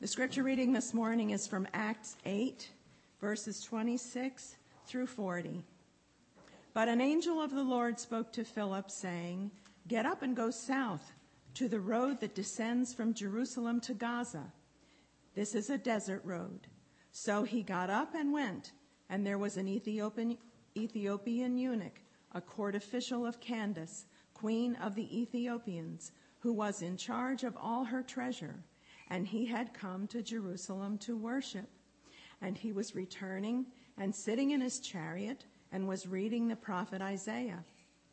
The scripture reading this morning is from Acts 8, verses 26 through 40. But an angel of the Lord spoke to Philip, saying, "Get up and go south to the road that descends from Jerusalem to Gaza. This is a desert road." So he got up and went, and there was an Ethiopian eunuch, a court official of Candace, queen of the Ethiopians, who was in charge of all her treasure, and he had come to Jerusalem to worship. And he was returning and sitting in his chariot and was reading the prophet Isaiah.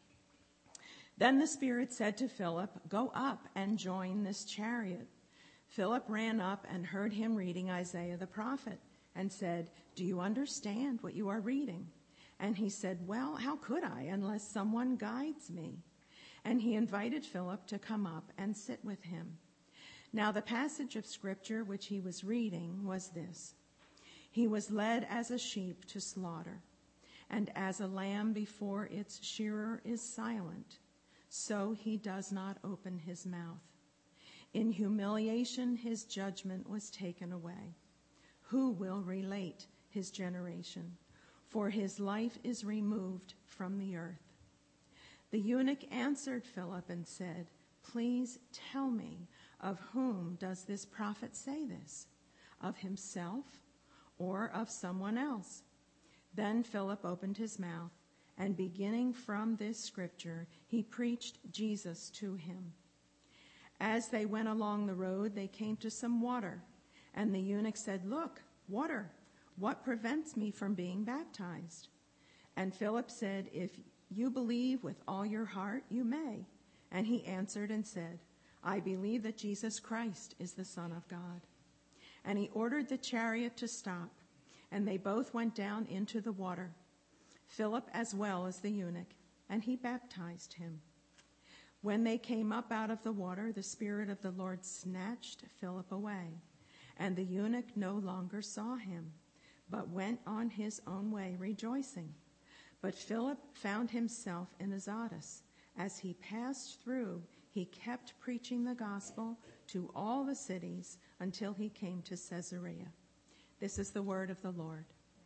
Then the Spirit said to Philip, "Go up and join this chariot." Philip ran up and heard him reading Isaiah the prophet and said, "Do you understand what you are reading?" And he said, "Well, how could I unless someone guides me?" And he invited Philip to come up and sit with him. Now the passage of scripture which he was reading was this: "He was led as a sheep to slaughter, and as a lamb before its shearer is silent, so he does not open his mouth. In humiliation his judgment was taken away. Who will relate his generation? For his life is removed from the earth." The eunuch answered Philip and said, "Please tell me, of whom does this prophet say this? Of himself or of someone else?" Then Philip opened his mouth, and beginning from this scripture, he preached Jesus to him. As they went along the road, they came to some water, and the eunuch said, "Look, water, what prevents me from being baptized?" And Philip said, "If you believe with all your heart, you may." And he answered and said, "I believe that Jesus Christ is the Son of God." And he ordered the chariot to stop, and they both went down into the water, Philip as well as the eunuch, and he baptized him. When they came up out of the water, the Spirit of the Lord snatched Philip away, and the eunuch no longer saw him, but went on his own way rejoicing. But Philip found himself in Azotus. As he passed through, he kept preaching the gospel to all the cities until he came to Caesarea. This is the word of the Lord.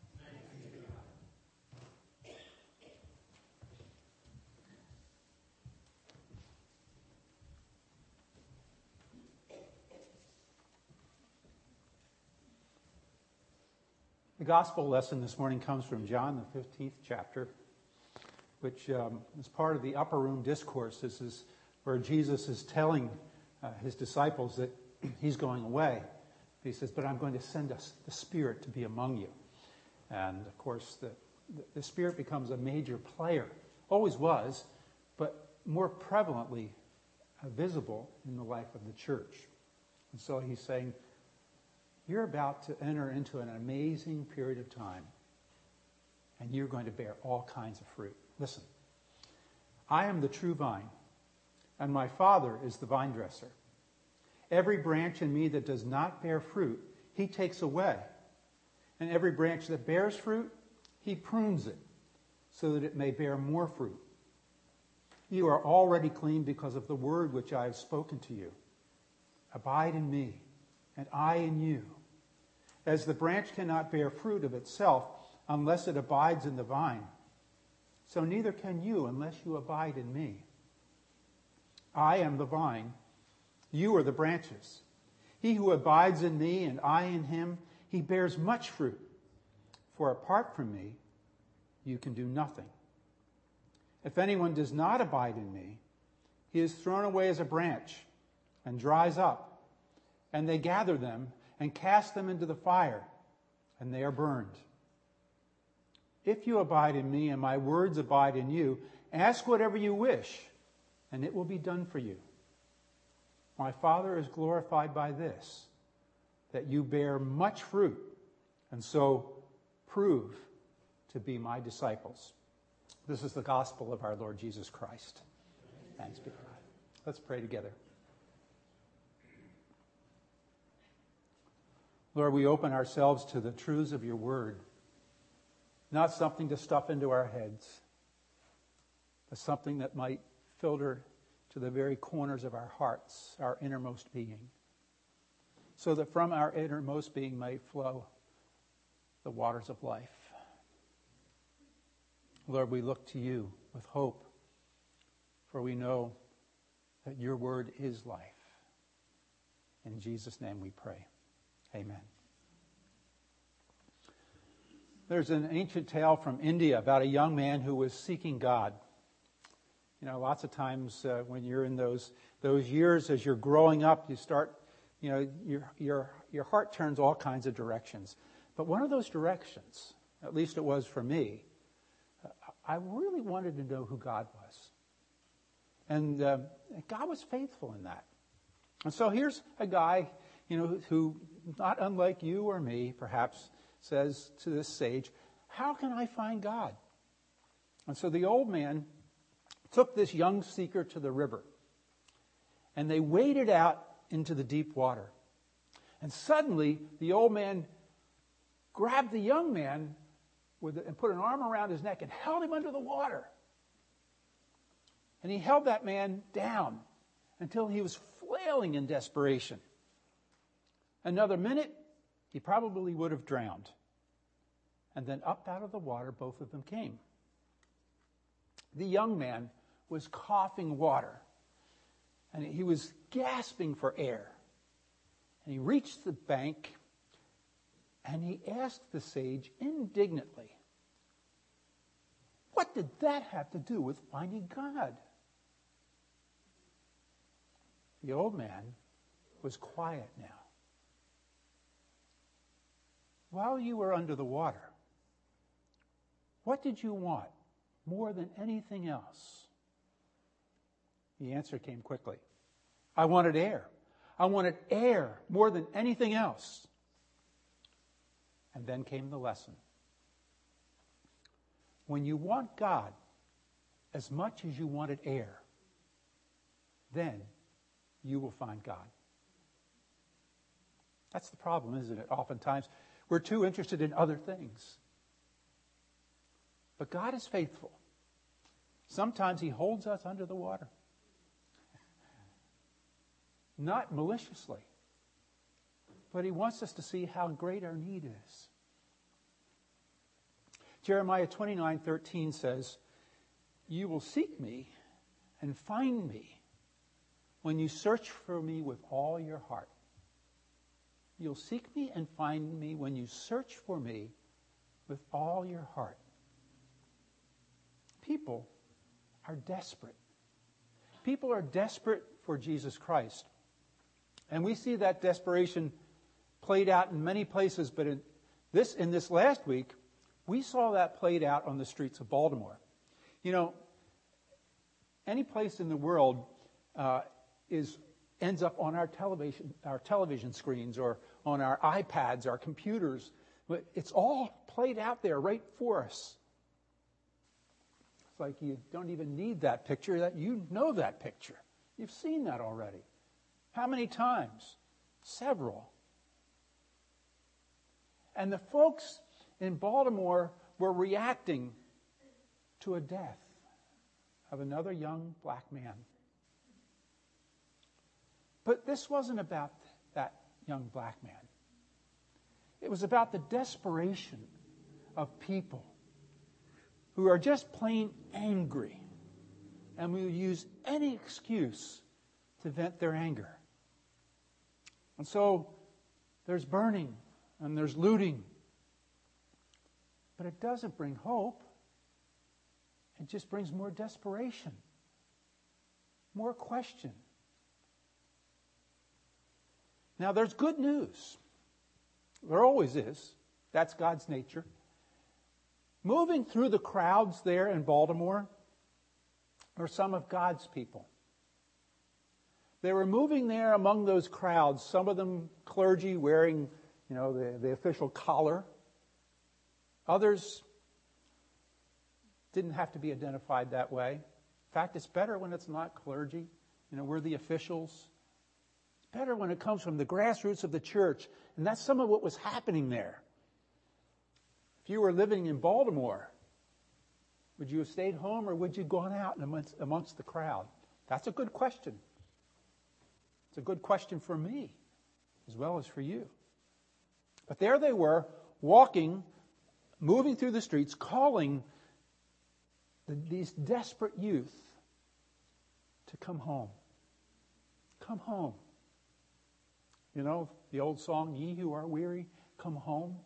The gospel lesson this morning comes from John, the 15th chapter, which is part of the upper room discourse. This is where Jesus is telling his disciples that he's going away. He says, "But I'm going to send us the Spirit to be among you." And of course, the Spirit becomes a major player. Always was, but more prevalently visible in the life of the church. And so he's saying, you're about to enter into an amazing period of time, and you're going to bear all kinds of fruit. Listen, I am the true vine, and my Father is the vine dresser. Every branch in me that does not bear fruit, he takes away. And every branch that bears fruit, he prunes it, so that it may bear more fruit. You are already clean because of the word which I have spoken to you. Abide in me, and I in you. As the branch cannot bear fruit of itself unless it abides in the vine, so neither can you unless you abide in me. I am the vine, you are the branches. He who abides in me and I in him, he bears much fruit. For apart from me, you can do nothing. If anyone does not abide in me, he is thrown away as a branch and dries up, and they gather them and cast them into the fire, and they are burned. If you abide in me and my words abide in you, ask whatever you wish, and it will be done for you. My Father is glorified by this, that you bear much fruit, and so prove to be my disciples. This is the gospel of our Lord Jesus Christ. Thanks be to God. Let's pray together. Lord, we open ourselves to the truths of your word, not something to stuff into our heads, but something that might filter to the very corners of our hearts, our innermost being. so that from our innermost being may flow the waters of life. Lord, we look to you with hope, for we know that your word is life. In Jesus' name we pray. Amen. There's an ancient tale from India about a young man who was seeking God. You know, lots of times when you're in those years as you're growing up, you start, you know, your heart turns all kinds of directions. But one of those directions, at least it was for me, I really wanted to know who God was. And God was faithful in that. And so here's a guy, you know, who, not unlike you or me, perhaps, says to this sage, how can I find God? And so the old man took this young seeker to the river, and they waded out into the deep water. And suddenly, the old man grabbed the young man and put an arm around his neck and held him under the water. And he held that man down until he was flailing in desperation. Another minute, he probably would have drowned. And then up out of the water, both of them came. The young man was coughing water, and he was gasping for air. And he reached the bank, and he asked the sage indignantly, what did that have to do with finding God? The old man was quiet now. While you were under the water, what did you want more than anything else? The answer came quickly. I wanted air. I wanted air more than anything else. And then came the lesson. When you want God as much as you wanted air, then you will find God. That's the problem, isn't it? Oftentimes, we're too interested in other things. But God is faithful. Sometimes he holds us under the water. Not maliciously, but he wants us to see how great our need is. Jeremiah 29:13 says, you will seek me and find me when you search for me with all your heart. You'll seek me and find me when you search for me with all your heart. People are desperate. People are desperate for Jesus Christ. And we see that desperation played out in many places, but in this last week, we saw that played out on the streets of Baltimore. You know, any place in the world ends up on our television screens or on our iPads, our computers. It's all played out there right for us. It's like you don't even need that picture, that you know that picture. You've seen that already. How many times? Several. And the folks in Baltimore were reacting to a death of another young black man. But this wasn't about that young black man. It was about the desperation of people who are just plain angry and will use any excuse to vent their anger. And so there's burning and there's looting. But it doesn't bring hope. It just brings more desperation, more question. Now, there's good news. There always is. That's God's nature. Moving through the crowds there in Baltimore are some of God's people. They were moving there among those crowds, some of them clergy wearing, the official collar. Others didn't have to be identified that way. In fact, it's better when it's not clergy. We're the officials. It's better when it comes from the grassroots of the church. And that's some of what was happening there. If you were living in Baltimore, would you have stayed home or would you have gone out amongst the crowd? That's a good question. It's a good question for me. as well as for you. But there they were, walking, moving through the streets, calling these desperate youth to come home. Come home. You know, the old song, "Ye who are weary, come home."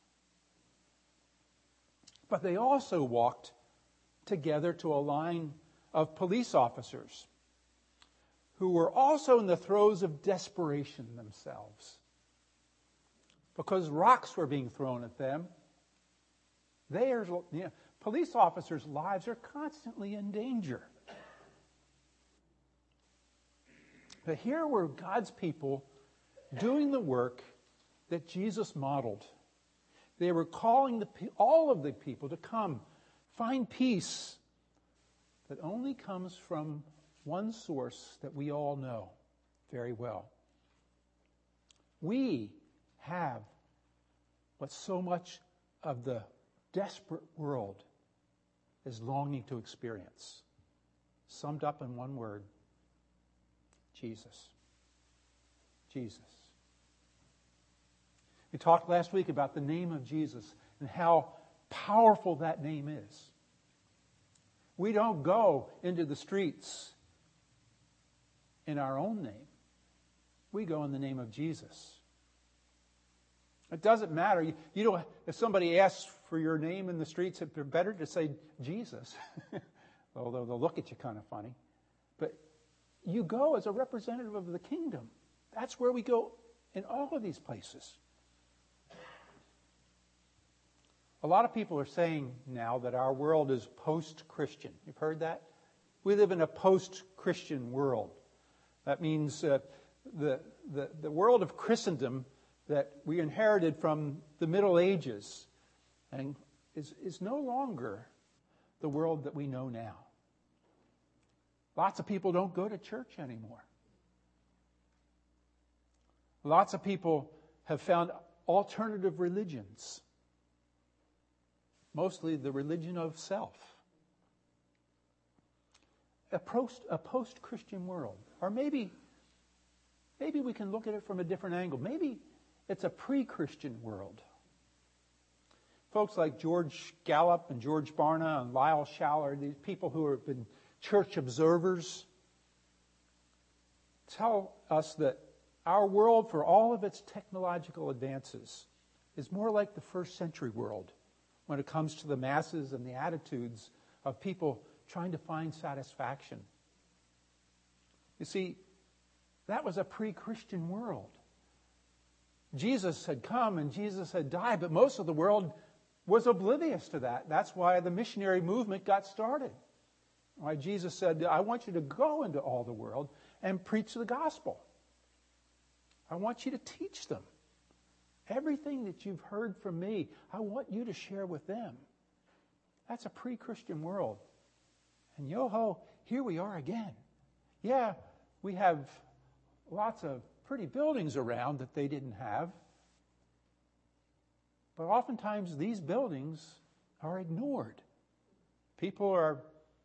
But they also walked together to a line of police officers who were also in the throes of desperation themselves, because rocks were being thrown at them. Police officers' lives are constantly in danger. But here were God's people doing the work that Jesus modeled. They were calling all of the people to come, find peace that only comes from one source that we all know very well. We have what so much of the desperate world is longing to experience. Summed up in one word: Jesus. Jesus. We talked last week about the name of Jesus and how powerful that name is. We don't go into the streets in our own name. We go in the name of Jesus. It doesn't matter. You don't, if somebody asks for your name in the streets, it's better to say Jesus, although they'll look at you kind of funny. But you go as a representative of the kingdom. That's where we go in all of these places. A lot of people are saying now that our world is post-Christian. You've heard that? We live in a post-Christian world. That means the world of Christendom that we inherited from the Middle Ages and is no longer the world that we know now. Lots of people don't go to church anymore. Lots of people have found alternative religions, mostly the religion of self. A post-Christian world. Or maybe we can look at it from a different angle. Maybe it's a pre-Christian world. Folks like George Gallup and George Barna and Lyle Schaller, these people who have been church observers, tell us that our world, for all of its technological advances, is more like the first century world when it comes to the masses and the attitudes of people trying to find satisfaction. You see, that was a pre-Christian world. Jesus had come and Jesus had died, but most of the world was oblivious to that. That's why the missionary movement got started. Why Jesus said, I want you to go into all the world and preach the gospel. I want you to teach them. Everything that you've heard from me, I want you to share with them. That's a pre-Christian world. And yo-ho, here we are again. Yeah, we have lots of pretty buildings around that they didn't have. But oftentimes these buildings are ignored. People are,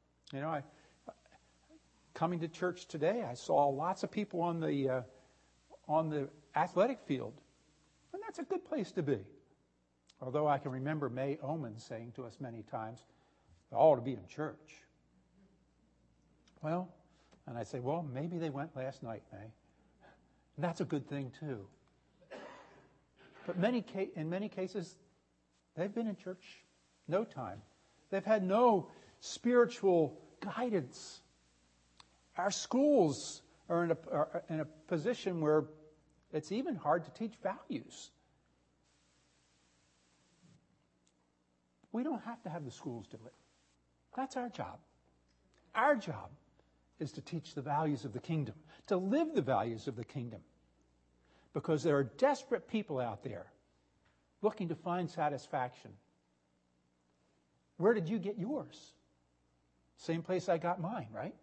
coming to church today, I saw lots of people on the athletic field. And that's a good place to be. Although I can remember May Oman saying to us many times, they ought to be in church. Well, and I say, well, maybe they went last night, May. And that's a good thing too. But in many cases, they've been in church no time. They've had no spiritual guidance. Our schools are in a position where it's even hard to teach values. We don't have to have the schools do it. That's our job. Our job is to teach the values of the kingdom, to live the values of the kingdom. Because there are desperate people out there looking to find satisfaction. Where did you get yours? Same place I got mine, right?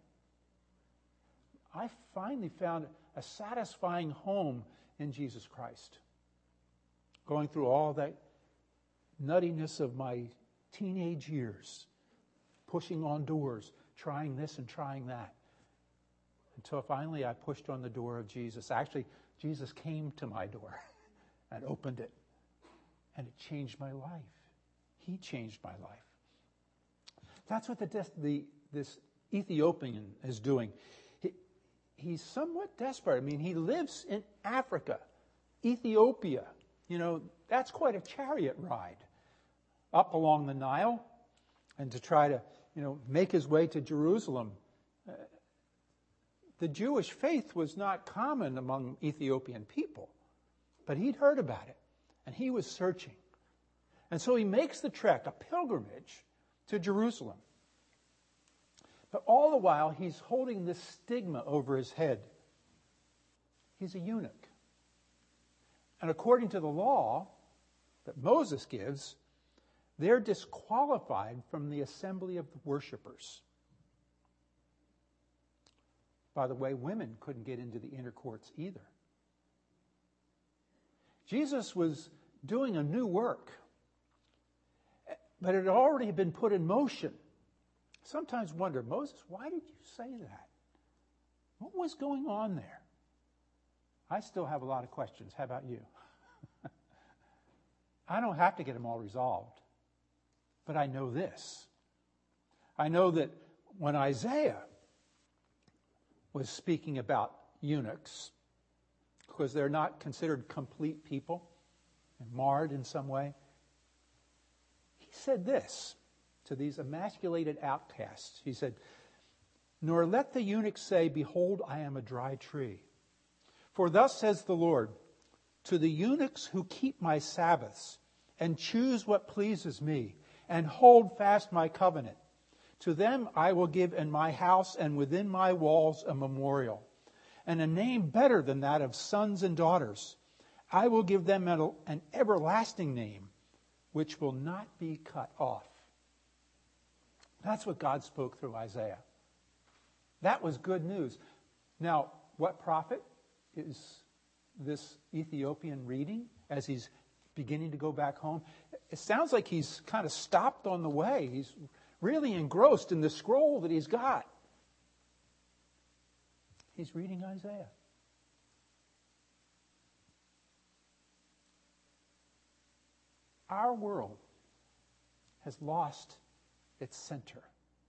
I finally found a satisfying home in Jesus Christ. Going through all that nuttiness of my teenage years, pushing on doors, trying this and trying that. until finally I pushed on the door of Jesus. Actually, Jesus came to my door and opened it. And it changed my life. He changed my life. That's what this Ethiopian is doing. He's somewhat desperate. I mean, he lives in Africa, Ethiopia. That's quite a chariot ride up along the Nile, and to try to, make his way to Jerusalem. The Jewish faith was not common among Ethiopian people, but he'd heard about it, and he was searching. And so he makes the trek, a pilgrimage, to Jerusalem. But all the while, he's holding this stigma over his head. He's a eunuch. And according to the law that Moses gives, they're disqualified from the assembly of the worshipers. By the way, women couldn't get into the inner courts either. Jesus was doing a new work, but it had already been put in motion. Sometimes wonder, Moses, why did you say that? What was going on there? I still have a lot of questions. How about you? I don't have to get them all resolved. But I know this. I know that when Isaiah was speaking about eunuchs, because they're not considered complete people and marred in some way, he said this to these emasculated outcasts. He said, "Nor let the eunuch say, 'Behold, I am a dry tree.' For thus says the Lord, to the eunuchs who keep my Sabbaths and choose what pleases me and hold fast my covenant, to them I will give in my house and within my walls a memorial, and a name better than that of sons and daughters. I will give them an everlasting name, which will not be cut off." That's what God spoke through Isaiah. That was good news. Now, what prophet is this Ethiopian reading as he's beginning to go back home? It sounds like he's kind of stopped on the way. He's really engrossed in the scroll that he's got. He's reading Isaiah. Our world has lost its center.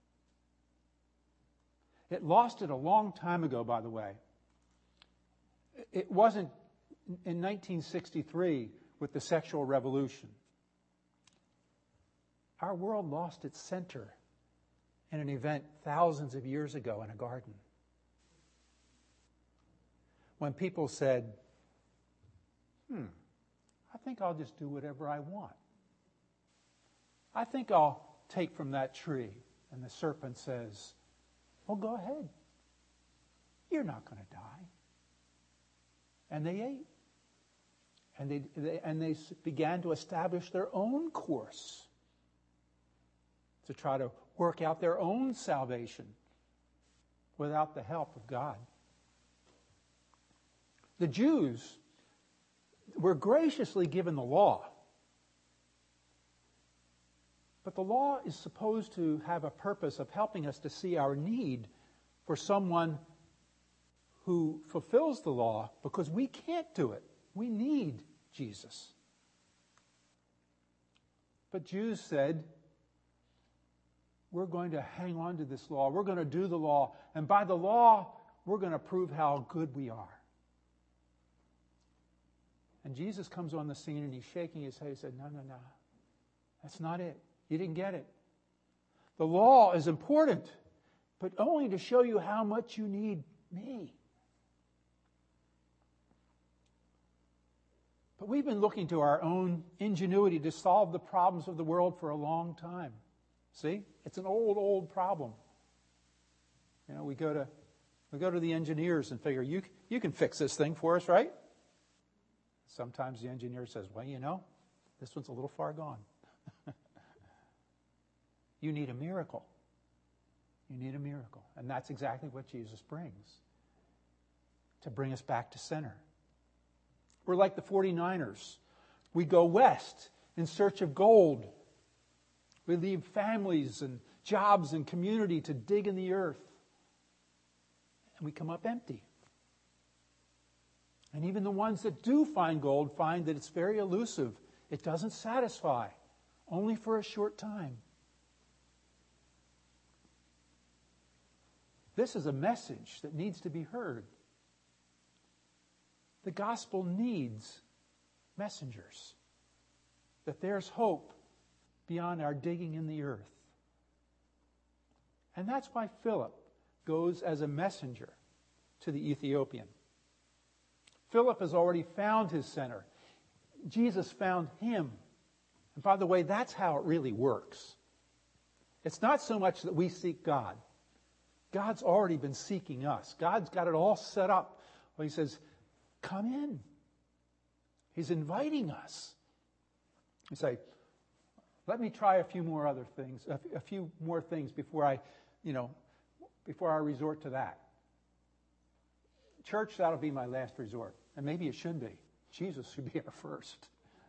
It lost it a long time ago, by the way. It wasn't in 1963 with the sexual revolution. Our world lost its center in an event thousands of years ago in a garden. When people said, I think I'll just do whatever I want. I think I'll take from that tree. And the serpent says, well, go ahead. You're not going to die. And they ate. And they began to establish their own course to try to work out their own salvation without the help of God. The Jews were graciously given the law. But the law is supposed to have a purpose of helping us to see our need for someone who fulfills the law, because we can't do it. We need Jesus. But Jews said, we're going to hang on to this law. We're going to do the law. And by the law, we're going to prove how good we are. And Jesus comes on the scene and he's shaking his head. He said, no. That's not it. You didn't get it. The law is important, but only to show you how much you need me. But we've been looking to our own ingenuity to solve the problems of the world for a long time. See? It's an old problem. You know, we go to the engineers and figure, you can fix this thing for us, right? Sometimes the engineer says, well, this one's a little far gone. You need a miracle. You need a miracle. And that's exactly what Jesus brings, to bring us back to center. We're like the 49ers. We go west in search of gold. We leave families and jobs and community to dig in the earth. And we come up empty. And even the ones that do find gold find that it's very elusive. It doesn't satisfy, only for a short time. This is a message that needs to be heard. The gospel needs messengers. That there's hope beyond our digging in the earth. And that's why Philip goes as a messenger to the Ethiopian. Philip has already found his center. Jesus found him. And by the way, that's how it really works. It's not so much that we seek God. God's already been seeking us. God's got it all set up. Well, he says, come in. He's inviting us. You say, let me try a few more other things, a few more things before I resort to that. Church, that'll be my last resort. And maybe it should be. Jesus should be our first.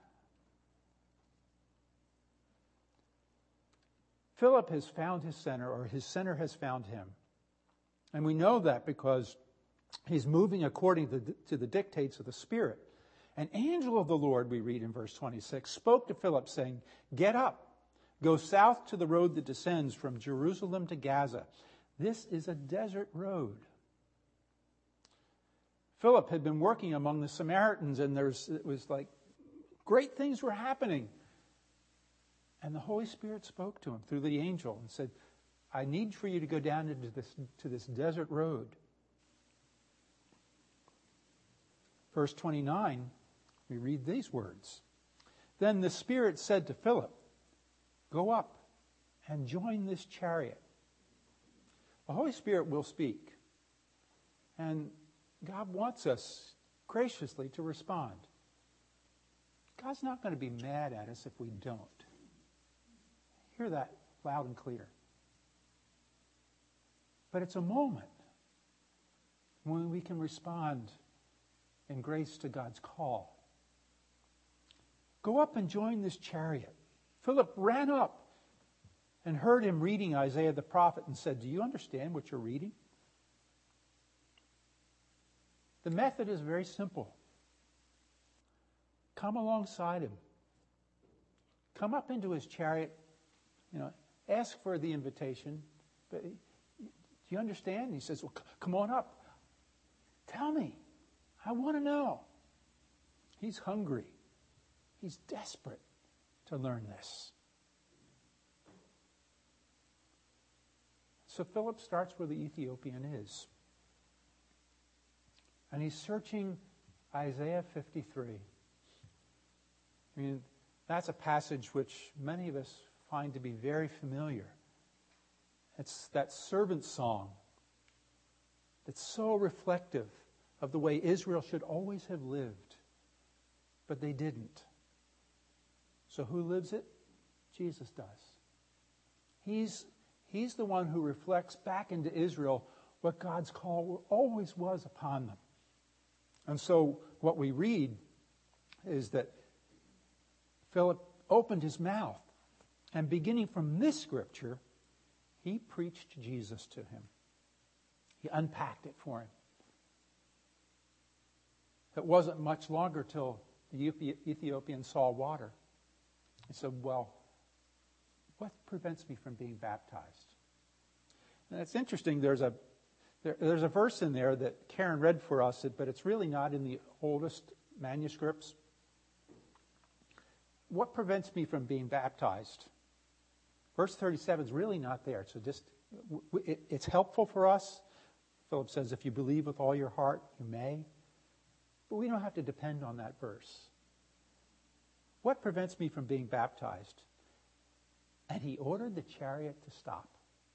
Philip has found his center, or his center has found him. And we know that because he's moving according to the dictates of the Spirit. An angel of the Lord, we read in verse 26, spoke to Philip saying, get up, go south to the road that descends from Jerusalem to Gaza. This is a desert road. Philip had been working among the Samaritans, and it was like great things were happening. And the Holy Spirit spoke to him through the angel and said, I need for you to go down to this desert road. Verse 29, we read these words. Then the Spirit said to Philip, go up and join this chariot. The Holy Spirit will speak. And God wants us graciously to respond. God's not going to be mad at us if we don't. Hear that loud and clear. But it's a moment when we can respond in grace to God's call. Go up and join this chariot. Philip ran up and heard him reading Isaiah the prophet and said, do you understand what you're reading? The method is very simple. Come alongside him. Come up into his chariot. Ask for the invitation. But do you understand? And he says, well, come on up. Tell me. I want to know. He's hungry. He's desperate to learn this. So Philip starts where the Ethiopian is. And he's searching Isaiah 53. I mean, that's a passage which many of us find to be very familiar. It's that servant song that's so reflective of the way Israel should always have lived. But they didn't. So who lives it? Jesus does. He's the one who reflects back into Israel what God's call always was upon them. And so what we read is that Philip opened his mouth, and beginning from this scripture, he preached Jesus to him. He unpacked it for him. It wasn't much longer till the Ethiopian saw water. He said, well, what prevents me from being baptized? And it's interesting, there's a verse in there that Karen read for us, but it's really not in the oldest manuscripts. What prevents me from being baptized? Verse 37 is really not there. So it's helpful for us. Philip says, if you believe with all your heart, you may. But we don't have to depend on that verse. What prevents me from being baptized? And he ordered the chariot to stop.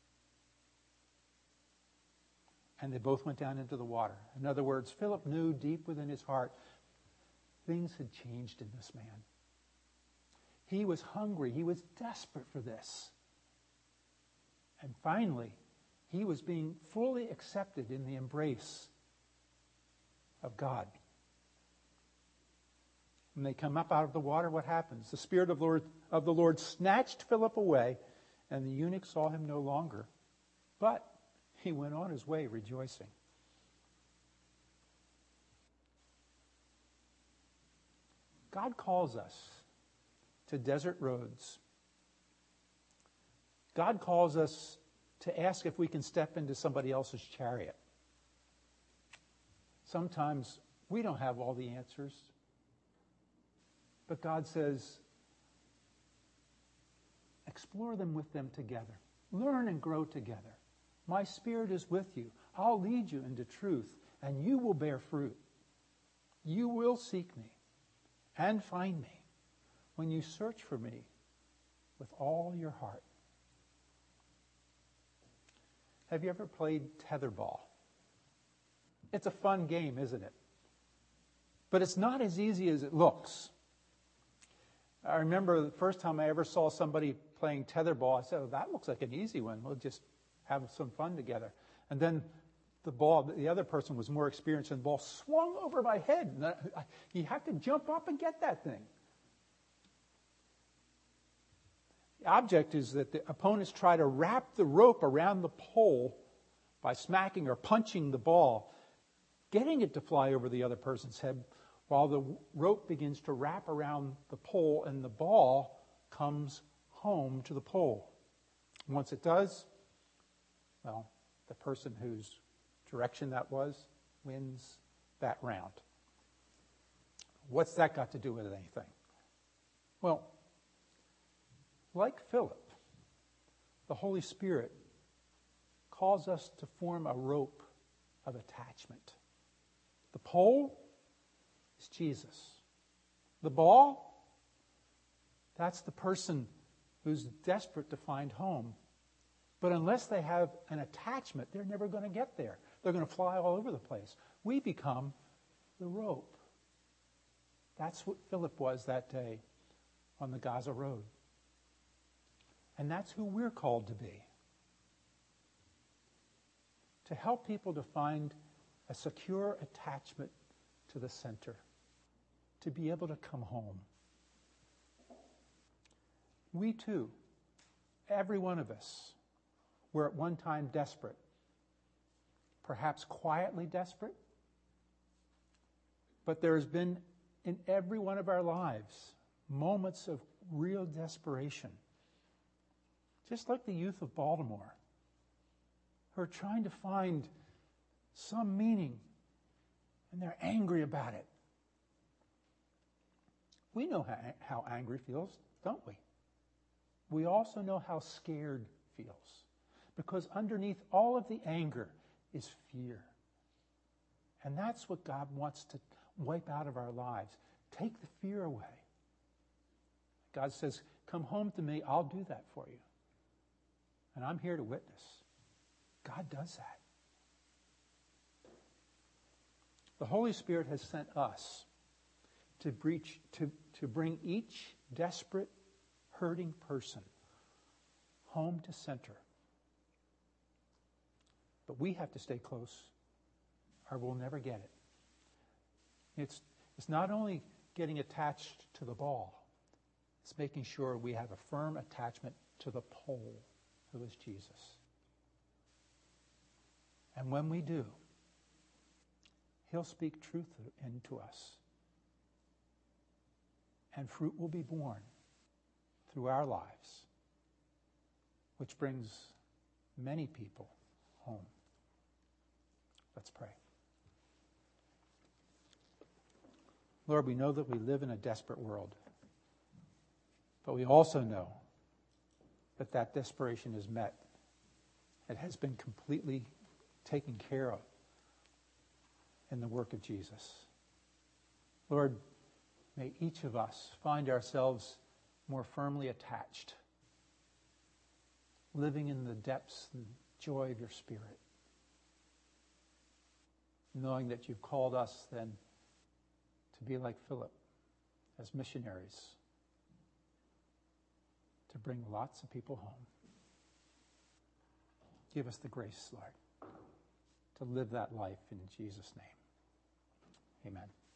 And they both went down into the water. In other words, Philip knew deep within his heart things had changed in this man. He was hungry. He was desperate for this. And finally, he was being fully accepted in the embrace of God. When they come up out of the water, what happens? The Spirit of the Lord snatched Philip away, and the eunuch saw him no longer. But he went on his way rejoicing. God calls us to desert roads. God calls us to ask if we can step into somebody else's chariot. Sometimes we don't have all the answers. But God says, explore them with them together. Learn and grow together. My Spirit is with you. I'll lead you into truth, and you will bear fruit. You will seek me and find me when you search for me with all your heart. Have you ever played tetherball? It's a fun game, isn't it? But it's not as easy as it looks. I remember the first time I ever saw somebody playing tetherball, I said, oh, that looks like an easy one. We'll just have some fun together. And then the other person was more experienced, and the ball swung over my head. And you have to jump up and get that thing. The object is that the opponents try to wrap the rope around the pole by smacking or punching the ball, getting it to fly over the other person's head, while the rope begins to wrap around the pole and the ball comes home to the pole. Once it does, well, the person whose direction that was wins that round. What's that got to do with anything? Well, like Philip, the Holy Spirit calls us to form a rope of attachment. The pole is Jesus. The ball, that's the person who's desperate to find home. But unless they have an attachment, they're never going to get there. They're going to fly all over the place. We become the rope. That's what Philip was that day on the Gaza Road. And that's who we're called to be. To help people to find a secure attachment to the center. To be able to come home. We too, every one of us, were at one time desperate. Perhaps quietly desperate. But there has been in every one of our lives moments of real desperation. Just like the youth of Baltimore, who are trying to find some meaning, and they're angry about it. We know how angry feels, don't we? We also know how scared feels. Because underneath all of the anger is fear. And that's what God wants to wipe out of our lives. Take the fear away. God says, come home to me, I'll do that for you. And I'm here to witness. God does that. The Holy Spirit has sent us to bring each desperate, hurting person home to center. But we have to stay close, or we'll never get it. It's not only getting attached to the ball, it's making sure we have a firm attachment to the pole, who is Jesus. And when we do, He'll speak truth into us. And fruit will be born through our lives, which brings many people home. Let's pray. Lord, we know that we live in a desperate world, but we also know that that desperation is met. It has been completely taken care of in the work of Jesus. Lord, may each of us find ourselves more firmly attached, living in the depths and joy of your Spirit, knowing that you've called us then to be like Philip as missionaries, to bring lots of people home. Give us the grace, Lord, to live that life in Jesus' name. Amen.